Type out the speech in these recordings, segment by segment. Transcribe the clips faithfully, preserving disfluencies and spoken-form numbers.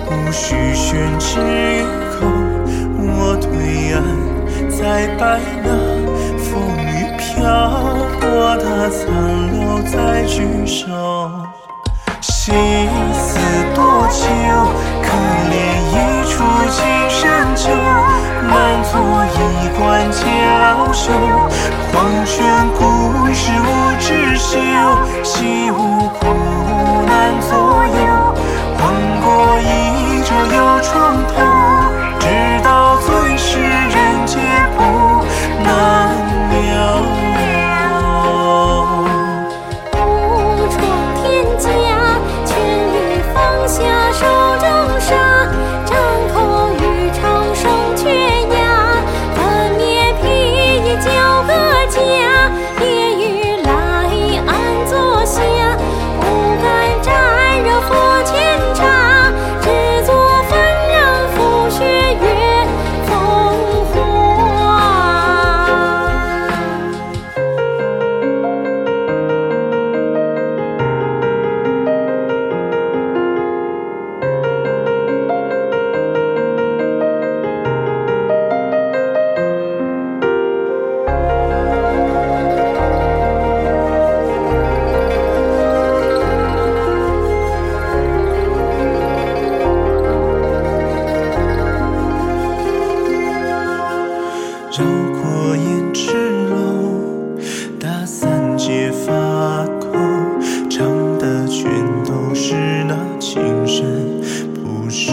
无需宣之于口。我对岸再拜那风雨漂泊的残楼再聚首。心思多久，可怜一出青山酒，满座衣冠娇羞。黄泉故事无知休，西无苦难左右。换过一折又重头，直到最是人皆不能留。下手中杀，张口欲长生缺牙，分灭披衣交个家，夜雨来安坐下，不敢沾热佛前茶，只作幡然覆雪月风华。绕过胭脂楼，打散皆发口，唱的全都是那情深不寿。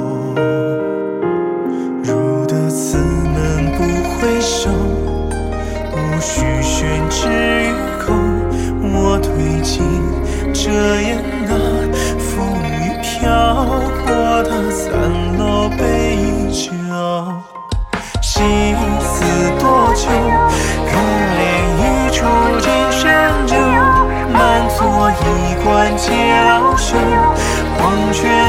入得此门不回首，无需宣之于口。我推进这眼那风雨漂泊的三楼杯酒。心思多久，可怜一出青山酒，满座衣冠娇羞。黄泉